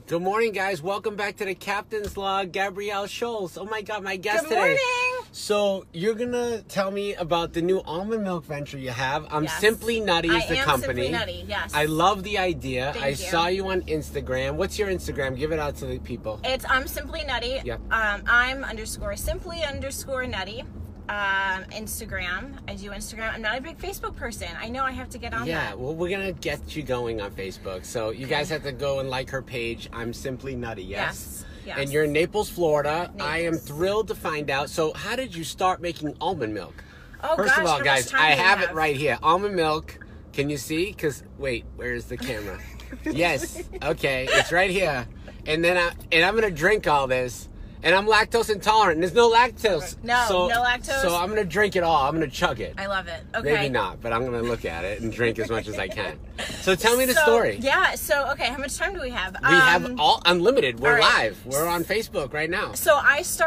Good morning, guys. Welcome back to the Captain's Log. Gabrielle Schultz. Oh my God, my guest Good today. morning. So you're gonna tell me about the new almond milk venture you have. I'm Yes. Simply Nutty is the company. Simply Nutty, yes. I love the idea. Thank I you. saw you on Instagram. What's your Instagram? Give it out to the people. I'm Simply Nutty. Yep. I'm _simply_nutty. Instagram. I do Instagram. I'm not a big Facebook person. I know I have to get on Yeah, that. well, we're gonna get you going on Facebook. So you guys have to go and like her page. I'm Simply Nutty. Yes. Yes. And you're in Naples, Florida. Naples. I am thrilled to find out. So how did you start making almond milk? Oh, First gosh, of all, how guys, much time I do we have it right here. Almond milk. Can you see? Because, wait, where's the camera? Yes. Okay, it's right here. And then I'm going to drink all this. And I'm lactose intolerant. There's no lactose. No lactose. So I'm going to drink it all. I'm going to chug it. I love it. Okay. Maybe not, but I'm going to look at it and drink as much as I can. So tell me the story. Yeah, okay, how much time do we have? We have all unlimited. We're all right. live. We're on Facebook right now. So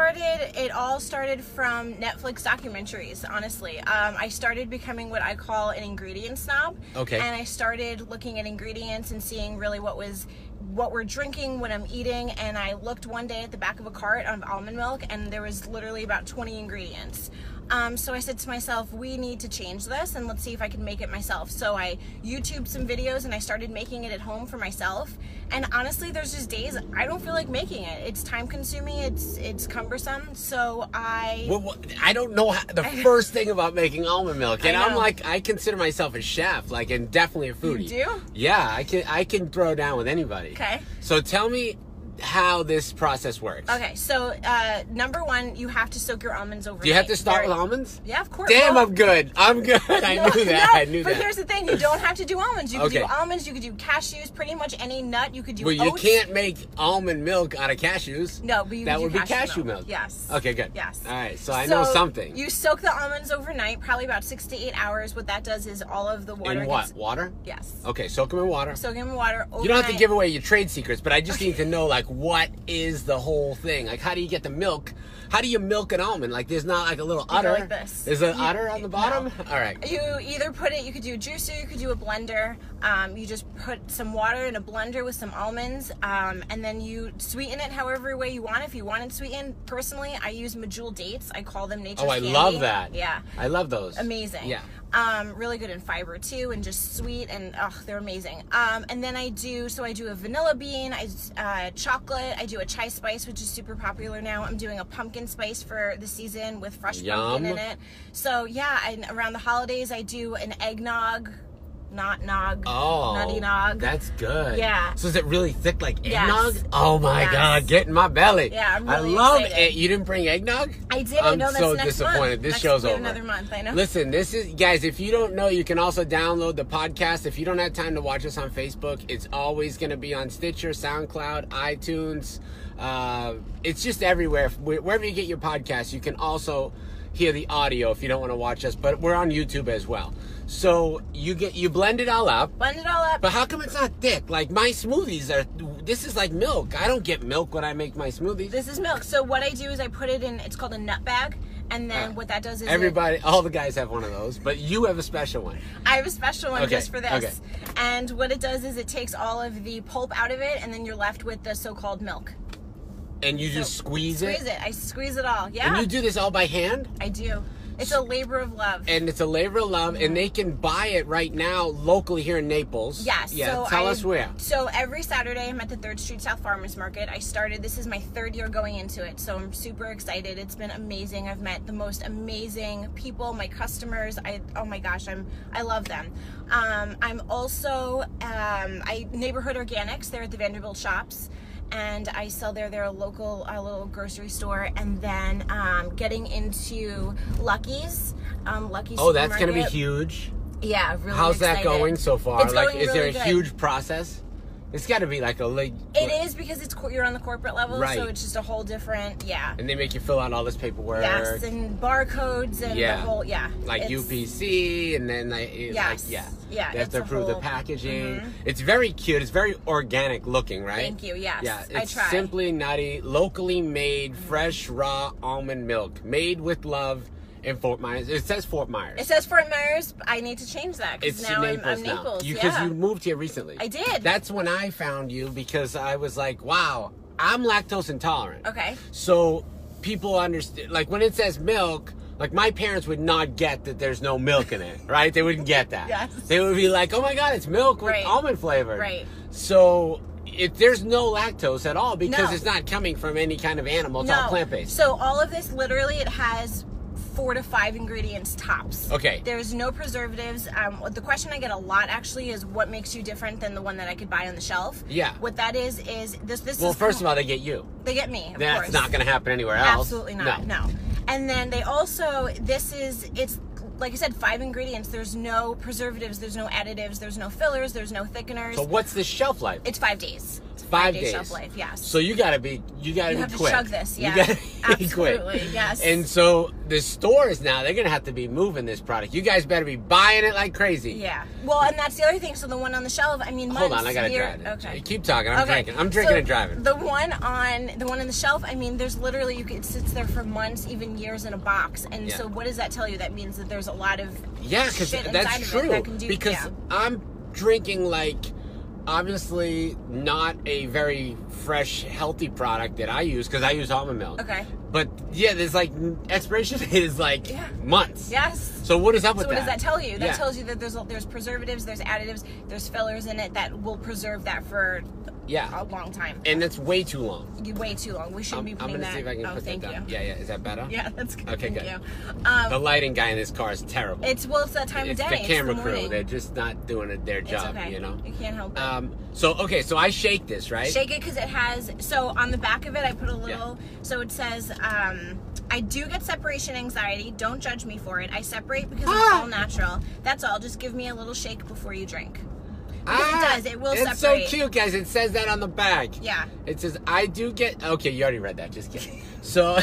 it all started from Netflix documentaries, honestly. I started becoming what I call an ingredient snob. Okay. And I started looking at ingredients and seeing really what we're drinking, what I'm eating, and I looked one day at the back of a cart of almond milk, and there was literally about 20 ingredients. So I said to myself, we need to change this, and let's see if I can make it myself. So I YouTubed some videos, and I started making it at home for myself. And honestly, there's just days I don't feel like making it. It's time consuming, it's cumbersome, so I don't know the first thing about making almond milk, and I know. I consider myself a chef, and definitely a foodie. You do? Yeah, I can throw down with anybody. Okay. So tell me how this process works. Okay, so number one, you have to soak your almonds overnight. Do you have to start with almonds? Yeah, of course. Damn, Well, I'm good. I knew that. But here's the thing, you don't have to do almonds. You could Okay. do almonds, you could do cashews, pretty much any nut. You could do Well, you oats. can't make almond milk out of cashews. No, but you that could would do be cashew milk. Yes. Okay, good. Yes. All right, so I know something. You soak the almonds overnight, probably about 6 to 8 hours. What that does is all of the water In what? gets... Water? Yes. Okay, soak them in water. Soak them in water overnight. You don't have to give away your trade secrets, but I just need to know, what is the whole thing? How do you get the milk? How do you milk an almond? There's not a little udder. like this. There's an udder on the bottom? No. All right. You either you could do a juicer, you could do a blender. You just put some water in a blender with some almonds, and then you sweeten it however way you want. If you want it sweetened, personally, I use Medjool dates. I call them nature's candy. Love that. Yeah. I love those. Amazing. Yeah. Really good in fiber too, and just sweet, and they're amazing. And then I do a vanilla bean, chocolate, I do a chai spice, which is super popular now. I'm doing a pumpkin spice for the season with fresh pumpkin in it. So yeah, and around the holidays I do an eggnog. Not nog. Oh, Nutty nog. That's good. Yeah. So is it really thick like Yes. eggnog? Oh my Yes. God, get in my belly. Yeah, I'm really I love excited. it. You didn't bring eggnog? I did. I'm I know that's so next disappointed. month. This Next- show's we have over. another month. I know. Listen, this is, guys, if you don't know, you can also download the podcast. If you don't have time to watch us on Facebook, it's always going to be on Stitcher, SoundCloud, iTunes. It's just everywhere. Wherever you get your podcast, you can also hear the audio if you don't want to watch us, but we're on YouTube as well. So you blend it all up. Blend it all up. But how come it's not thick? My smoothies this is like milk. I don't get milk when I make my smoothies. This is milk. So what I do is I put it in, it's called a nut bag. And then what that does is all the guys have one of those, but you have a special one. I have a special one just for this. Okay. And what it does is it takes all of the pulp out of it, and then you're left with the so-called milk. And you just squeeze it? Squeeze it. I squeeze it all. Yeah. And you do this all by hand? I do. It's a labor of love. And it's a labor of love, and they can buy it right now locally here in Naples. Yes. Yeah, So tell us where. So every Saturday I'm at the 3rd Street South Farmers Market. This is my 3rd year going into it, so I'm super excited. It's been amazing. I've met the most amazing people, my customers. Oh my gosh, I love them. I'm also, Neighborhood Organics. They're at the Vanderbilt Shops. And I sell there. They're a local little grocery store. And then getting into Lucky's. Lucky's Oh, that's going to be Supermarket. huge. Yeah, really How's excited. that going so far? It's going is there really a good. huge process? It's got to be It is because you're on the corporate level, Right. so it's just a whole different, And they make you fill out all this paperwork. Yes, and barcodes and the whole, Like it's- UPC, and then Yes. yeah. Yeah, They have it's to a approve the whole- packaging. It's very cute. It's very organic looking, right? Thank you, yes. Yeah, I it's try. Simply Nutty, locally made, fresh, raw almond milk, made with love In Fort Myers. It says Fort Myers. It says Fort Myers. I need to change that because It's now Naples I'm now. Naples. Because you moved here recently. I did. That's when I found you because I was like, wow, I'm lactose intolerant. Okay. So people understand, like when it says milk, like my parents would not get that there's no milk in it, right? They wouldn't get that. Yes. They would be like, oh my God, it's milk with Right. almond flavor. Right. So there's no lactose at all because No. it's not coming from any kind of animal. It's all plant-based. So all of this, literally, it has 4 to 5 ingredients tops. Okay. There's no preservatives. The question I get a lot actually is what makes you different than the one that I could buy on the shelf. Yeah. What that is this. Well, is first of all, they get you. they get me. Of That's course. not going to happen anywhere else. Absolutely not. No. And then they also it's like I said, 5 ingredients. There's no preservatives. There's no additives. There's no fillers. There's no thickeners. So what's the shelf life? It's 5 days. It's a 5 5-day days. shelf life. Yes. So you gotta be you have to quick. chug this. Yeah. You gotta be Absolutely. quick. Yes. And so the stores now, they're gonna have to be moving this product. You guys better be buying it like crazy. Yeah. Well, and that's the other thing. So the one on the shelf, I mean, Hold months, on, I gotta year- drive it. Okay. Keep talking. I'm drinking. I'm drinking So and driving. The one on the shelf, I mean, there's literally it sits there for months, even years in a box. And Yeah. so what does that tell you? That means that there's a lot of Yeah, because shit that's inside of true. it that can do, Because yeah. I'm drinking like obviously not a very fresh, healthy product that I use because I use almond milk. Okay. But yeah, there's like expiration date is like Yeah. months. Yes. So what is up with So what that? does that tell you? That Yeah. tells you that there's preservatives, there's additives, there's fillers in it that will preserve that for Yeah. a long time. And that's way too long. Way too long. We shouldn't be I'm putting gonna that. see if I can oh, put thank that down. you. Yeah, is that better? Yeah, that's good. Okay, Thank good. you. The lighting guy in this car is terrible. It's that time It's of day. the camera it's the crew. morning. They're just not doing their It's job, okay. you know? You can't help it. So I shake this, right? Shake it because it has. So on the back of it, I put a little. So it says, I do get separation anxiety. Don't judge me for it. I separate because it's all natural. That's all. Just give me a little shake before you drink. Because it does. It will it's separate. so cute, guys. It says that on the bag. Yeah. It says, I do get... Okay, you already read that. Just kidding. So,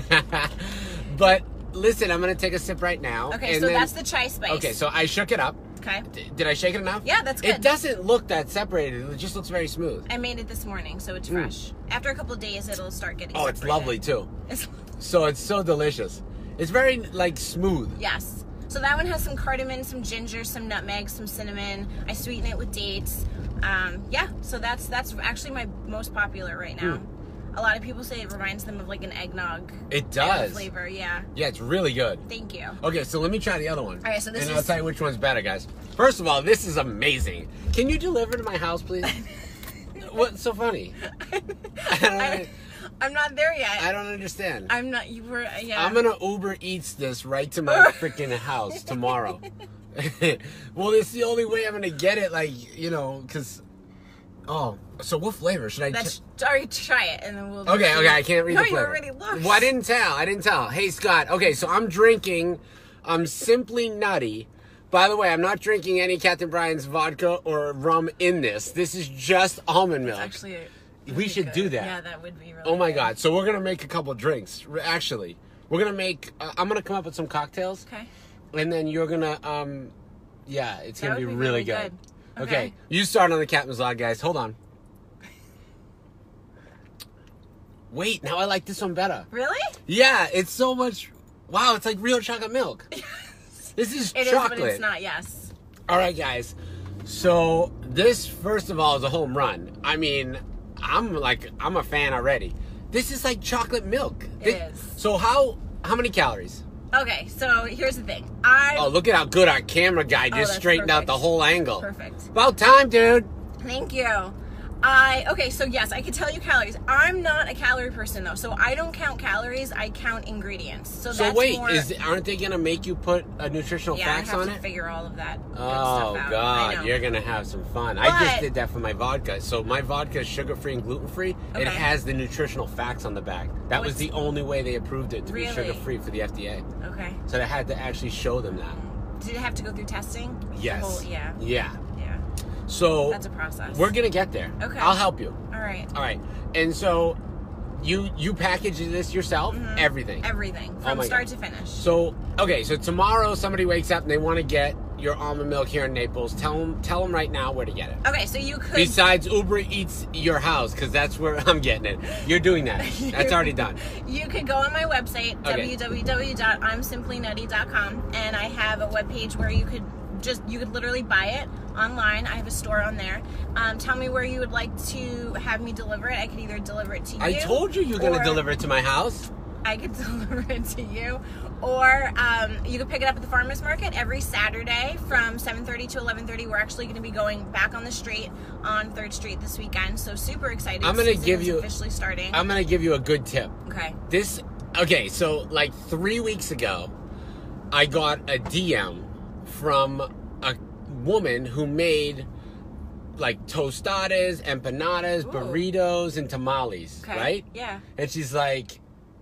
but listen, I'm going to take a sip right now. Okay, and so then- that's the chai spice. Okay, so I shook it up. Okay. Did I shake it enough? Yeah, that's good. It doesn't look that separated. It just looks very smooth. I made it this morning, so it's fresh. After a couple of days, it'll start getting. Oh, it's separated. lovely, too. It's, So it's so delicious. It's very, like, smooth. yes. So that one has some cardamom, some ginger, some nutmeg, some cinnamon. I sweeten it with dates. Yeah. So that's actually my most popular right now. A lot of people say it reminds them of like an eggnog. It kind of does. flavor. Yeah. Yeah, it's really good. Thank you. Okay, so let me try the other one. All right, so this and is- I'll tell you which one's better, guys. First of all, this is amazing. Can you deliver to my house, please? What's so funny? I'm not there yet. I don't understand. I'm not. You were. Yeah. I'm gonna Uber Eats this right to my freaking house tomorrow. Well, it's the only way I'm gonna get it, like, you know, because... Oh, so what flavor should I... Sorry, try it, and then we'll. Okay, I can't read No, the you flavor. already looked. Well, I didn't tell. Hey, Scott. Okay, so I'm drinking Simply Nutty. By the way, I'm not drinking any Captain Brian's vodka or rum in this. This is just almond milk. Actually, We should do that. Yeah, that would be really. Oh my good. God. So we're going to make a couple drinks. Actually, we're going to make... I'm going to come up with some cocktails. Okay. And then you're going to... yeah, it's going That to would be be really really good. good. Okay. Okay. You start on the Captain's Log, guys. Hold on. Wait, now I like this one better. Really? Yeah, it's so much... Wow, it's like real chocolate milk. This is It is, chocolate. but it's not. Yes. All right, guys. So this, first of all, is a home run. I mean, I'm a fan already. This is like chocolate milk. It is. So how many calories? Okay, so here's the thing. Oh, look at how good our camera guy just that's straightened out perfect. the whole angle. Perfect. About time, dude. Thank you. Okay, so yes, I can tell you calories. I'm not a calorie person though, so I don't count calories. I count ingredients. So So that's wait, more, aren't they gonna make you put nutritional yeah, facts I have on to it? figure all of that. good Oh stuff out. I God, know. you're gonna have some fun. I just But- did that for my vodka. So my vodka is sugar-free and gluten-free. It Okay. has the nutritional facts on the back. That was What's- the only way they approved it to Really? be sugar-free for the FDA. Okay. So they had to actually show them that. Did it have to go through testing? The Yes. whole- yeah. Yeah. Yeah. So That's a process. we're gonna get there. Okay. I'll help you. All right. All right. And so you package this yourself, everything. Everything Oh from my start God. to finish. So okay, so tomorrow somebody wakes up and they want to get your almond milk here in Naples, tell them right now where to get it. Okay, so you could... Besides Uber Eats your house, because that's where I'm getting it. You're doing that. That's already done. You could go on my website, Okay. www.imsimplynutty.com, and I have a webpage where you could literally buy it online. I have a store on there. Tell me where you would like to have me deliver it. I could either deliver it to you. I told you you're going to or deliver it to my house. I could deliver it to you, or you could pick it up at the farmers market every Saturday from 7:30 to 11:30. We're actually going to be going back on the street on 3rd Street this weekend, so super excited. I'm going to give you officially starting. I'm going to give you a good tip. Okay. So like 3 weeks ago, I got a DM from a woman who made like tostadas, empanadas, burritos, and tamales, Okay. right? Yeah. And she's like,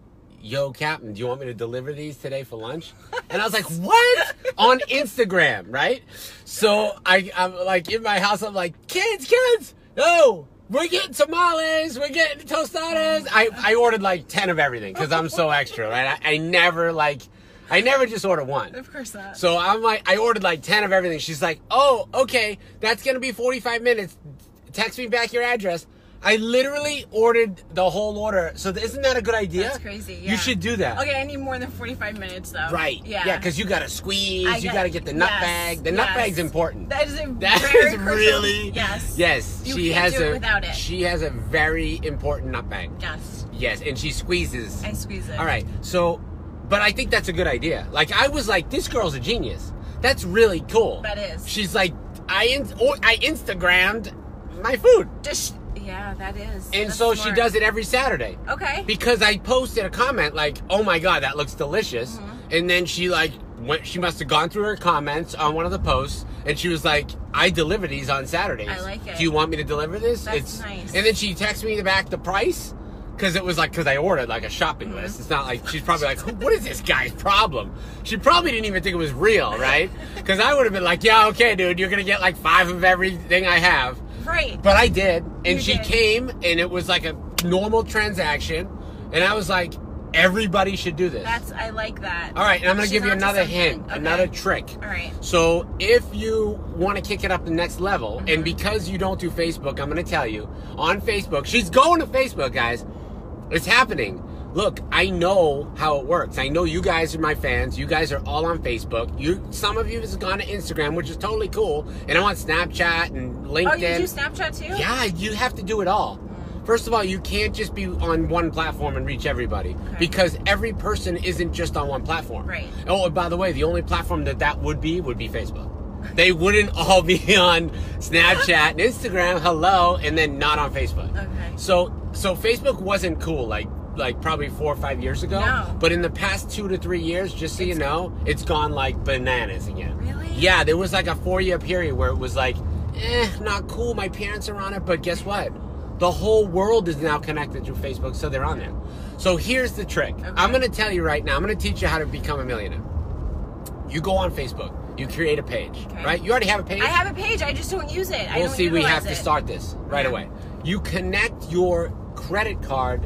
yo, Captain, do you want me to deliver these today for lunch? And I was like, what? On Instagram, right? So I'm like in my house, I'm like, kids, no, we're getting tamales, we're getting tostadas. I ordered like 10 of everything because I'm so extra, right? I never just order one. Of course not. So I'm like, I ordered like 10 of everything. She's like, oh, okay, that's going to be 45 minutes. Text me back your address. I literally ordered the whole order. So isn't that a good idea? That's crazy, yeah. You should do that. Okay, I need more than 45 minutes, though. Right. Yeah. because you got to squeeze. You got to get the nut bag. The nut bag's important. That is That is really... Yes. Yes. You can't do it without it. She has a very important nut bag. Yes. Yes, and she squeezes. I squeeze it. All right. So, but I think that's a good idea. Like, I was like, this girl's a genius. That's really cool. That is. She's like, I Instagrammed my food. Yeah, that is. And That's so smart. she does it every Saturday. Okay. Because I posted a comment like, oh my God, that looks delicious. Mm-hmm. And then she she must have gone through her comments on one of the posts and she was like, I deliver these on Saturdays. I like it. Do you want me to deliver this? That's nice. And then she texted me back the price. Because it was like, because I ordered like a shopping list. It's not like, she's probably like, what is this guy's problem? She probably didn't even think it was real, right? Because I would have been like, yeah, okay, dude, you're going to get like 5 of everything I have. Right. But I did. And You she did. came and it was like a normal transaction. And I was like, everybody should do this. I like that. All right, and I'm going to She's give you onto another something. hint, Okay. another trick. All right. So if you want to kick it up the next level, and because you don't do Facebook, I'm going to tell you, on Facebook, she's going to Facebook, guys. It's happening. Look, I know how it works. I know you guys are my fans. You guys are all on Facebook. Some of you have gone to Instagram, which is totally cool. And I'm on Snapchat and LinkedIn. Oh, you do Snapchat too? Yeah, you have to do it all. First of all, you can't just be on one platform and reach everybody. Okay. Because every person isn't just on one platform. Right. Oh, and by the way, the only platform that would be Facebook. They wouldn't all be on Snapchat and Instagram, hello, and then not on Facebook. Okay. So Facebook wasn't cool like probably 4 or 5 years ago. No. But in the past 2 to 3 years, just so you know, it's gone like bananas again. Really? Yeah, there was like a 4-year period where it was like, not cool. My parents are on it, but guess what? The whole world is now connected to Facebook, so they're on there. So here's the trick. Okay. I'm going to tell you right now. I'm going to teach you how to become a millionaire. You go on Facebook. You create a page, Okay. right? You already have a page? I have a page. I just don't use it. I We'll don't see. We utilize have to it. start this right Yeah. away. You connect your credit card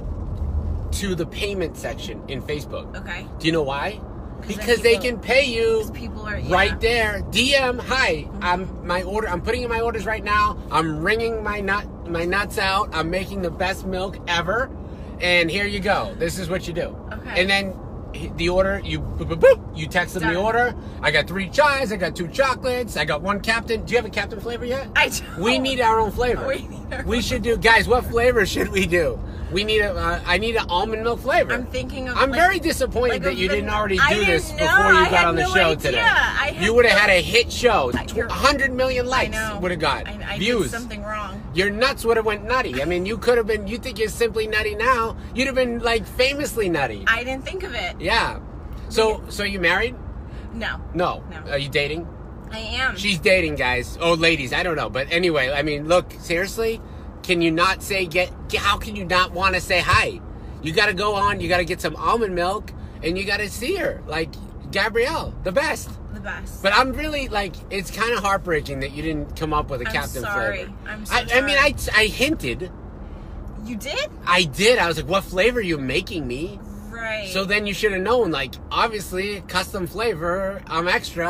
to the payment section in Facebook. Okay. Do you know why? 'Cause then Because they people- can pay you Because people are right there. DM, hi, I'm putting in my orders right now. I'm wringing my nuts out. I'm making the best milk ever. And here you go. This is what you do. Okay. And then the order, you boop, boop, boop, you text them the Done. order. I got 3 chais, I got 2 chocolates, I got 1 Captain. Do you have a Captain flavor yet? I don't. We need our own flavor. We need our We should do, guys, what flavor should we do? We need I need an almond milk flavor. I'm thinking of. I'm like, very disappointed like that you didn't already I do didn't this know. before you I got had on the no show idea. today. I had You would have no- had a hit show. You're- 100 million I likes know. would have got I views. did something wrong. Your nuts would have went nutty. I mean, you could have been. You think you're simply nutty now? You'd have been like famously nutty. I didn't think of it. Yeah. So you married? No. No. No. Are you dating? I am. She's dating, guys. Oh, ladies, I don't know. But anyway, I mean, look, seriously, can you not say, how can you not want to say hi? You got to go on, you got to get some almond milk, and you got to see her. Like, Gabrielle, the best. the best. But I'm really, like, it's kind of heartbreaking that you didn't come up with a I'm Captain sorry. flavor. I'm so I mean, sorry. I hinted. You did? I did. I was like, what flavor are you making me? Right. So then you should have known, like, obviously, custom flavor, I'm extra.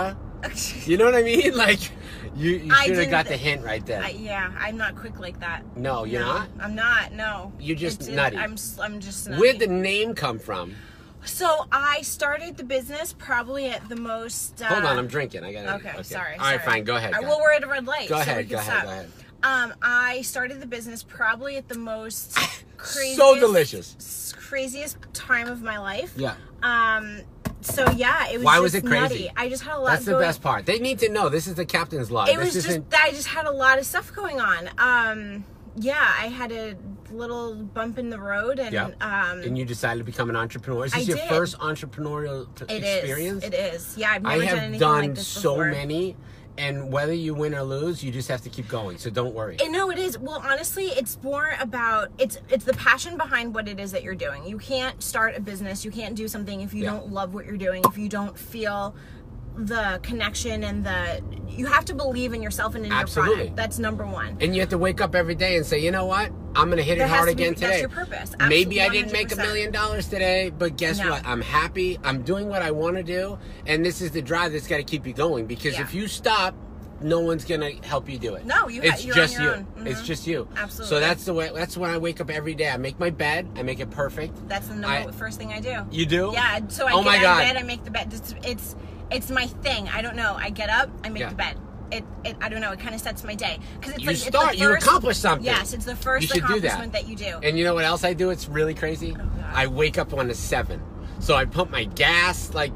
You know what I mean? Like, you I should have didn't got the hint right there. Yeah, I'm not quick like that. No, you're not? I'm not, no. You're just nutty. I'm just nutty. Where'd the name come from? So I started the business probably at the most... Hold on, I'm drinking. I gotta... Okay, sorry. All right, fine, go ahead. Well, we're at a red light. Go so ahead, we go can ahead, stop. go ahead. I started the business probably at the most craziest... So delicious. Craziest time of my life. Yeah. So yeah, it was Why just was it crazy? nutty. I just had a lot That's the best part. They need to know this is the captain's log. It was just I just had a lot of stuff going on. Yeah, I had a little bump in the road, and and you decided to become an entrepreneur. Is this your first entrepreneurial experience? It is. Yeah, I've never done anything done like this so before. many. And whether you win or lose, you just have to keep going. So don't worry. No, it is. Well, honestly, it's more about it's the passion behind what it is that you're doing. You can't start a business. You can't do something if you don't love what you're doing. If you don't feel the connection and you have to believe in yourself and in your product. That's number one. And you have to wake up every day and say, you know what? I'm going to hit it hard again today. That's your purpose. Absolutely, maybe I didn't make $1 100%. million today, but guess what? I'm happy. I'm doing what I want to do. And this is the drive that's got to keep you going. Because if you stop, no one's going to help you do it. No, you're just on your you. own. Mm-hmm. It's just you. Absolutely. So that's the way. That's when I wake up every day. I make my bed. I make it perfect. That's the first thing I do. You do? Yeah. So I get out of bed. I make the bed. It's my thing. I don't know. I get up. I make the bed. I don't know. It kind of sets my day because it's you accomplish something. Yes, it's the first accomplishment that you do. And you know what else I do? It's really crazy. I wake up on the 7, so I pump my gas like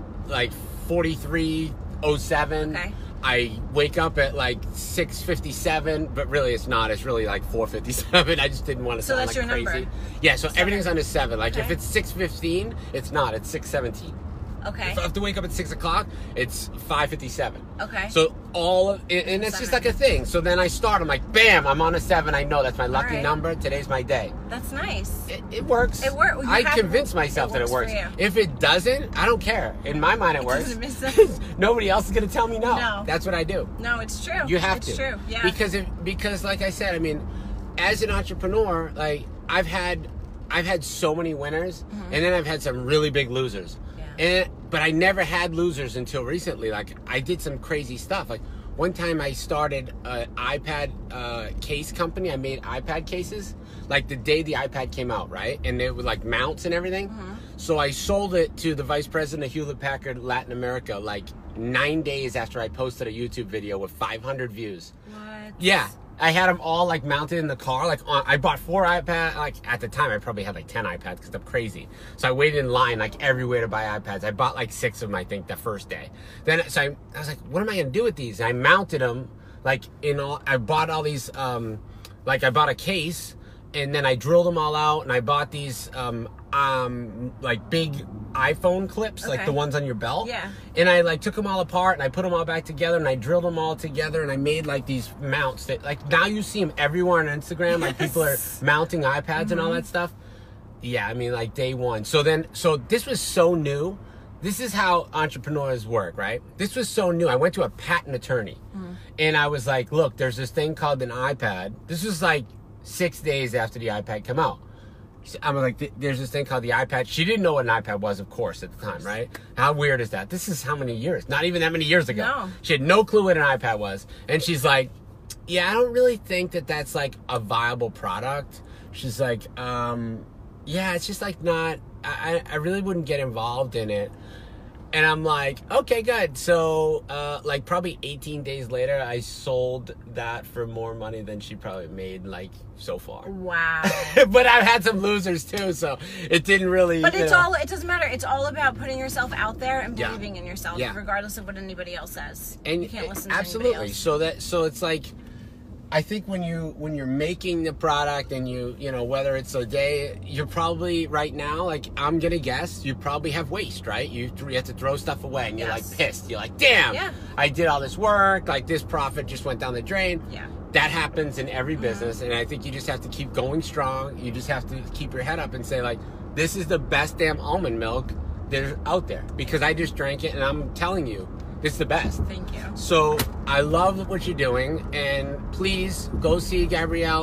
43:07. Okay. I wake up at like 6:57, but really it's not. It's really like 4:57. I just didn't want to sound like crazy. Number. Yeah, so everything's on the 7. Like if it's 6:15, it's not. It's 6:17. Okay. If I have to wake up at 6 o'clock, it's 5:57. Okay. So and it's just like a thing. So then I start. I'm like, bam! I'm on a 7. I know that's my lucky number. Today's my day. That's nice. It works. It works. I convince myself that it works. If it doesn't, I don't care. In my mind, it works. Doesn't make sense. Nobody else is gonna tell me no. No. That's what I do. No, it's true. You have to. It's true. Yeah. Because like I said, I mean, as an entrepreneur, like I've had so many winners, and then I've had some really big losers. But I never had losers until recently. Like I did some crazy stuff. Like one time I started an iPad case company. I made iPad cases like the day the iPad came out, right? And they were like mounts and everything. So I sold it to the vice president of Hewlett Packard Latin America like 9 days after I posted a YouTube video with 500 views. What? Yeah. I had them all like mounted in the car. Like I bought 4 iPads. Like at the time, I probably had like 10 iPads because I'm crazy. So I waited in line like everywhere to buy iPads. I bought like 6 of them, I think, the first day. Then so I was like, what am I gonna do with these? And I mounted them like I bought all these like I bought a case and then I drilled them all out and I bought these like big iPhone clips, like the ones on your belt. Yeah. And I like took them all apart and I put them all back together and I drilled them all together and I made like these mounts that like now you see them everywhere on Instagram. Like people are mounting iPads and all that stuff. Yeah, I mean like day one. So this was so new. This is how entrepreneurs work, right? This was so new. I went to a patent attorney and I was like, look, there's this thing called an iPad. This was like 6 days after the iPad came out. I'm like, there's this thing called the iPad. She didn't know what an iPad was, of course, at the time, right? How weird is that? This is how many years? Not even that many years ago. No. She had no clue what an iPad was. And she's like, yeah, I don't really think that that's like a viable product. She's like, yeah, it's just like not, I really wouldn't get involved in it. And I'm like, okay, good. So, like probably 18 days later, I sold that for more money than she probably made like so far. Wow. But I've had some losers too, so it didn't really. But it doesn't matter. It's all about putting yourself out there and believing in yourself, regardless of what anybody else says. And you can't listen to absolutely. anybody else. So it's like, I think when you're making the product and you know whether it's a day, you're probably right now, like I'm gonna guess, you probably have waste, right? You have to throw stuff away and you're like pissed. You're like, damn, I did all this work, like this profit just went down the drain. Yeah. That happens in every business, and I think you just have to keep going strong. You just have to keep your head up and say like, this is the best damn almond milk there's out there because I just drank it and I'm telling you, it's the best. Thank you. So I love what you're doing, and please go see Gabrielle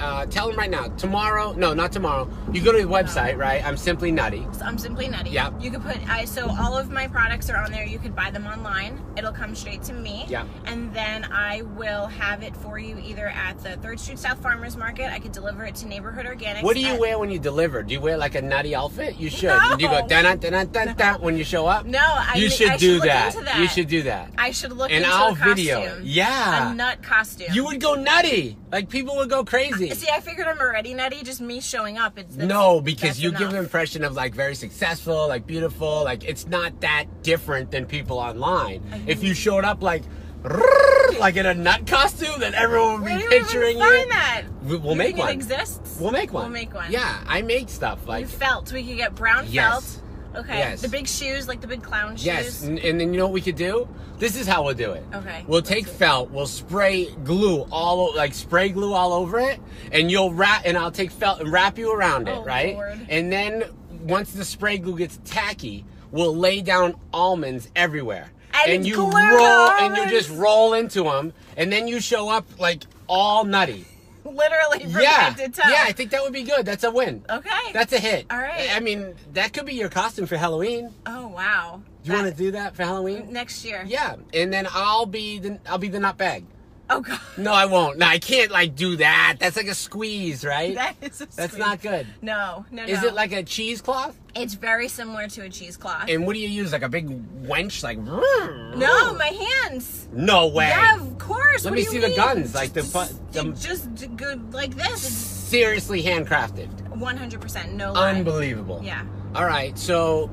tell them right now. Tomorrow, no, not tomorrow. You go to the website, right? I'm Simply Nutty. So I'm Simply Nutty. Yeah. You could put, so all of my products are on there. You could buy them online. It'll come straight to me. Yeah. And then I will have it for you either at the 3rd Street South Farmers Market. I could deliver it to Neighborhood Organics. What do you wear when you deliver? Do you wear like a nutty outfit? You should. No. Do you go dun dun dun dun dun when you show up? No, I You should I do look that. into that. You should do that. I should look And into I'll a costume. video it. Yeah. A nut costume. You would go nutty. Like people would go crazy. See, I figured I'm already nutty. Just me showing up. No, because that's you enough. give an impression of like very successful, like beautiful. Like it's not that different than people online. If you showed up like in a nut costume, then everyone would be Where do you picturing even find that? We'll You make think one. It exists. We'll make one. We'll make one. Yeah, I make stuff like Felt. We could get brown Yes. felt. Okay. Yes. The big shoes, like the big clown shoes. yes, and then you know what we could do? This is how we'll do it. Okay. We'll take felt, we'll spray glue spray glue all over it, and you'll wrap, and I'll take felt and wrap you around it, Oh, right? Lord. And then once the spray glue gets tacky, we'll lay down almonds everywhere. And you glue the roll, and you almonds? just roll into them, and then you show up like all nutty. Literally from Yeah, head to toe. yeah, I think that would be good. That's a win. Okay. That's a hit. All right. I mean, that could be your costume for Halloween. Oh wow. Do you want to do that for Halloween? next year? Yeah, and then I'll be the nut bag. Oh god. No, I won't. No, I can't like do that. That's like a squeeze, right? That is a That's sweet- not good. No. Is it like a cheesecloth? It's very similar to a cheesecloth. And what do you use? Like a big wench? Like No, my hands. No way. Yeah, of course. Let What me do see you the mean? guns, like the just good like this. seriously handcrafted. It's 100% no lie. Unbelievable. Yeah. All right, so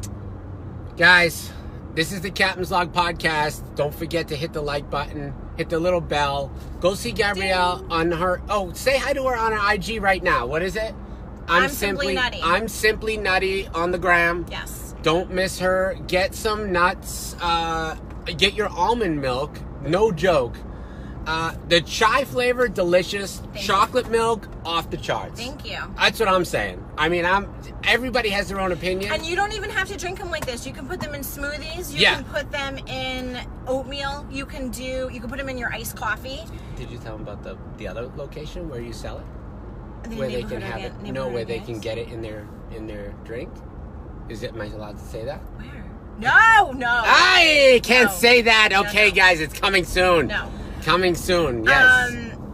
guys, this is the Captain's Log podcast. Don't forget to hit the like button, hit the little bell. Go see Gabrielle on her. Oh, say hi to her on her IG right now. What is it? I'm Simply Nutty. I'm Simply Nutty on the gram. Yes. Don't miss her. Get some nuts. Get your almond milk. No joke. The chai flavor, delicious. Chocolate milk, off the charts. Thank you. That's what I'm saying. I mean, everybody has their own opinion. And you don't even have to drink them like this. You can put them in smoothies. You Yeah. can put them in oatmeal. You can put them in your iced coffee. Did you tell them about the other location where you sell it? The Where they can neighborhood have organ- it? No, neighborhood where they can organics. get it in their drink. Am I allowed to say that? Where? No. I can't No. say that. No, Okay, no. guys, it's coming soon. No. Coming soon. Yes.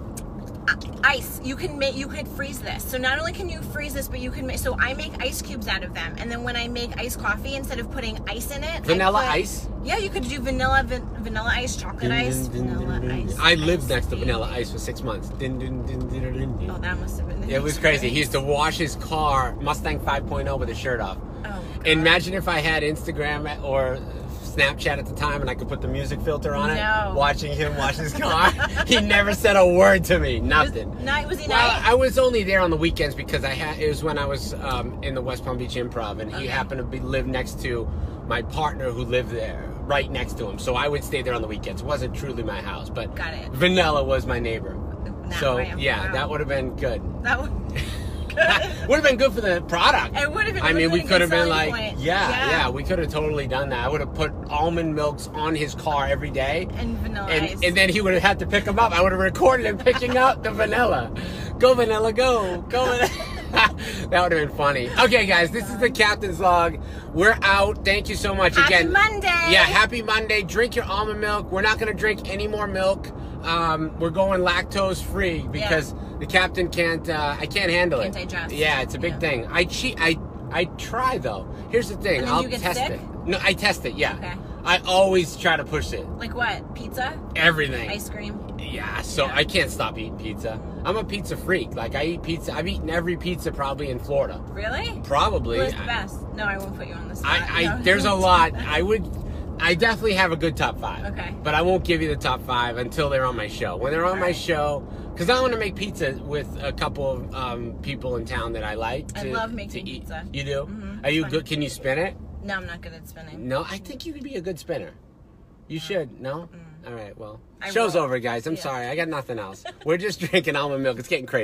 Ice. You could freeze this. So not only can you freeze this, but you can make. So I make ice cubes out of them, and then when I make iced coffee, instead of putting ice in it, Vanilla I put- ice? Yeah, you could do vanilla ice, chocolate ice, vanilla ice. I lived ice, next to baby. Vanilla Ice for 6 months. Oh, that must have been. It was crazy. He used to wash his car, Mustang 5.0, with his shirt off. Oh, my God. Imagine if I had Instagram or Snapchat at the time and I could put the music filter on it, No. watching him wash his car. He never said a word to me. Nothing. Was he Well, nice? I was only there on the weekends because it was when I was in the West Palm Beach Improv, and he Okay. happened to live next to my partner who lived there, right next to him. So I would stay there on the weekends. It wasn't truly my house, but Got it. Vanilla was my neighbor. Now So I am. yeah, Wow. that would have been good. That would. Would have been good for the product. It would have been. I mean, we could have been like, point. yeah, we could have totally done that. I would have put almond milks on his car every day, And vanilla ice. and then he would have had to pick them up. I would have recorded him picking up the vanilla. Go vanilla, go vanilla. That would have been funny. Okay, guys, this is the Captain's Log. We're out. Thank you so much Happy again. Monday. Yeah, happy Monday. Drink your almond milk. We're not going to drink any more milk. We're going lactose free because the captain can't. I can't handle Can't it. digest. Yeah, it's a big Yeah. thing. I cheat. I try though. Here's the thing. And then I'll you get test sick? it. No, I test it. Yeah. Okay. I always try to push it. Like what? Pizza? Everything. Ice cream? Yeah. So Yeah. I can't stop eating pizza. I'm a pizza freak. Like I eat pizza. I've eaten every pizza probably in Florida. Really? Probably. Who's the best? No, I won't put you on the spot. No. There's a lot. I definitely have a good top 5. Okay. But I won't give you the top 5 until they're on my show. When they're on my Alright. show, because I want to make pizza with a couple of people in town that I like I to, love making to eat. pizza. You do? Mhm, Are you fun. good? Can you spin it? No, I'm not good at spinning. No, I think you could be a good spinner. You should. No? All right, well. I Show's will. over, guys. I'm Yeah. sorry. I got nothing else. We're just drinking almond milk. It's getting crazy.